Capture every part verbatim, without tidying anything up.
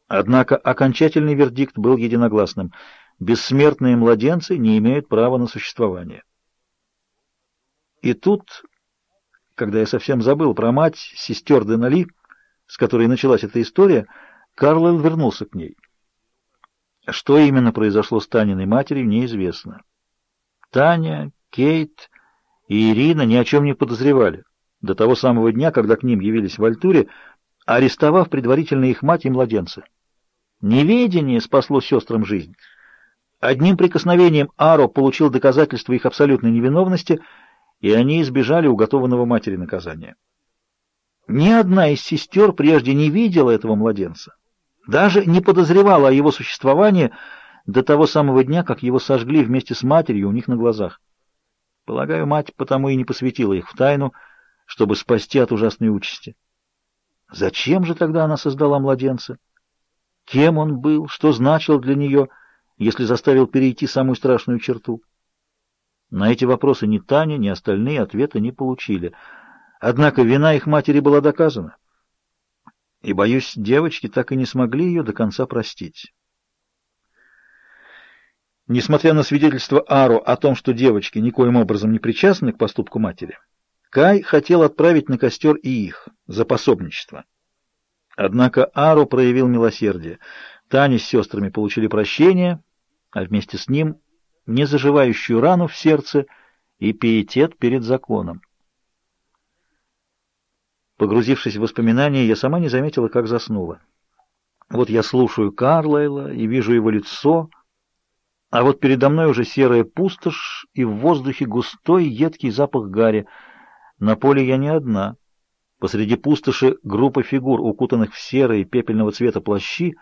Однако окончательный вердикт был единогласным. Бессмертные младенцы не имеют права на существование. И тут, когда я совсем забыл про мать, сестер Денали, с которой началась эта история, Карлайл вернулся к ней. Что именно произошло с Таниной матерью, неизвестно. Таня, Кейт и Ирина ни о чем не подозревали до того самого дня, когда к ним явились в Альтуре, арестовав предварительно их мать и младенца. Неведение спасло сестрам жизнь. Одним прикосновением Аро получил доказательство их абсолютной невиновности, и они избежали уготованного матери наказания. Ни одна из сестер прежде не видела этого младенца, даже не подозревала о его существовании до того самого дня, как его сожгли вместе с матерью у них на глазах. Полагаю, мать потому и не посвятила их в тайну, чтобы спасти от ужасной участи. Зачем же тогда она создала младенца? Кем он был? Что значил для нее, если заставил перейти самую страшную черту? На эти вопросы ни Таня, ни остальные ответа не получили. Однако вина их матери была доказана. И, боюсь, девочки так и не смогли ее до конца простить. Несмотря на свидетельство Аро о том, что девочки никоим образом не причастны к поступку матери, Кай хотел отправить на костер и их за пособничество. Однако Аро проявил милосердие. Таня с сестрами получили прощение, а вместе с ним незаживающую рану в сердце и пиетет перед законом. Погрузившись в воспоминания, я сама не заметила, как заснула. Вот я слушаю Карлайла и вижу его лицо, а вот передо мной уже серая пустошь и в воздухе густой едкий запах гари. На поле я не одна. Посреди пустоши группа фигур, укутанных в серые пепельного цвета плащи.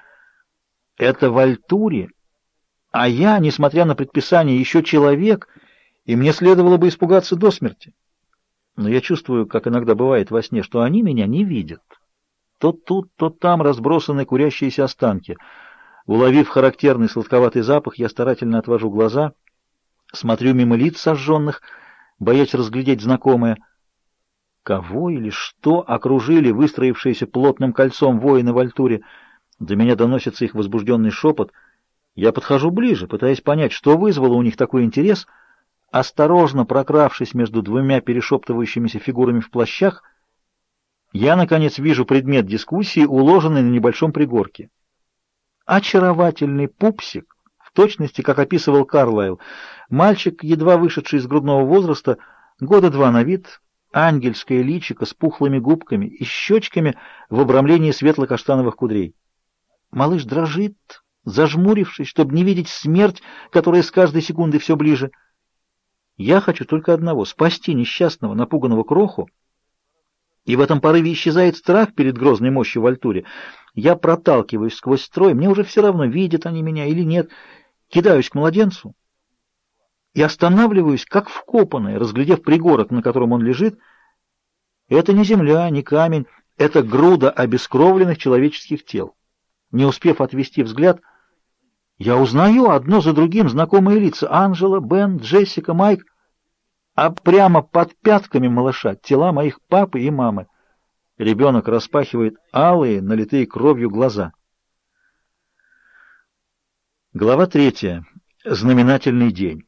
Это в Альтуре, а я, несмотря на предписание, еще человек, и мне следовало бы испугаться до смерти. Но я чувствую, как иногда бывает во сне, что они меня не видят. То тут, то там разбросаны курящиеся останки. Уловив характерный сладковатый запах, я старательно отвожу глаза, смотрю мимо лиц сожженных, боясь разглядеть знакомое. Кого или что окружили выстроившиеся плотным кольцом воины в Альтуре? До меня доносится их возбужденный шепот. Я подхожу ближе, пытаясь понять, что вызвало у них такой интерес. Осторожно прокравшись между двумя перешептывающимися фигурами в плащах, я, наконец, вижу предмет дискуссии, уложенный на небольшом пригорке. Очаровательный пупсик, в точности, как описывал Карлайл. Мальчик, едва вышедший из грудного возраста, года два на вид, ангельское личико с пухлыми губками и щечками в обрамлении светло-каштановых кудрей. Малыш дрожит, зажмурившись, чтобы не видеть смерть, которая с каждой секундой все ближе. Я хочу только одного — спасти несчастного, напуганного кроху, и в этом порыве исчезает страх перед грозной мощью в Альтуре. Я проталкиваюсь сквозь строй, мне уже все равно, видят они меня или нет, кидаюсь к младенцу и останавливаюсь, как вкопанная, разглядев пригорок, на котором он лежит. Это не земля, не камень, это груда обескровленных человеческих тел. Не успев отвести взгляд, я узнаю одно за другим знакомые лица: Анжела, Бен, Джессика, Майк, а прямо под пятками малыша тела моих папы и мамы. Ребенок распахивает алые, налитые кровью глаза. Глава третья. Знаменательный день.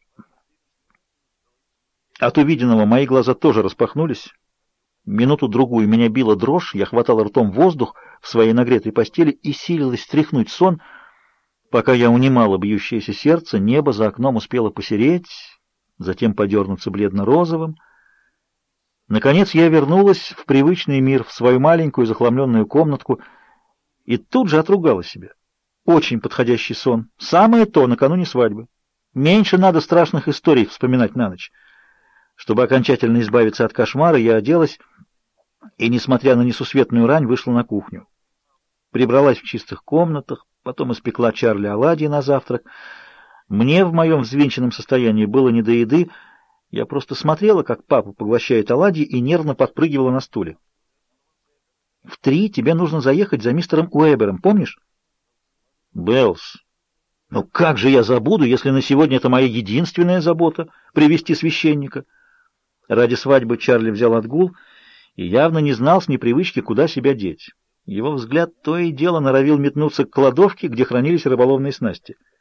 От увиденного мои глаза тоже распахнулись. Минуту-другую меня била дрожь, я хватал ртом воздух в своей нагретой постели и силилась стряхнуть сон. Пока я унимала бьющееся сердце, небо за окном успело посереть, затем подернуться бледно-розовым. Наконец я вернулась в привычный мир, в свою маленькую захламленную комнатку, и тут же отругала себя. Очень подходящий сон. Самое то накануне свадьбы. Меньше надо страшных историй вспоминать на ночь. Чтобы окончательно избавиться от кошмара, я оделась и, несмотря на несусветную рань, вышла на кухню. Прибралась в чистых комнатах, потом испекла Чарли оладьи на завтрак. Мне в моем взвинченном состоянии было не до еды. Я просто смотрела, как папа поглощает оладьи, и нервно подпрыгивала на стуле. «В три тебе нужно заехать за мистером Уэбером, помнишь?» «Беллс, ну как же я забуду, если на сегодня это моя единственная забота — привести священника?» Ради свадьбы Чарли взял отгул и явно не знал с непривычки, куда себя деть. Его взгляд то и дело норовил метнуться к кладовке, где хранились рыболовные снасти.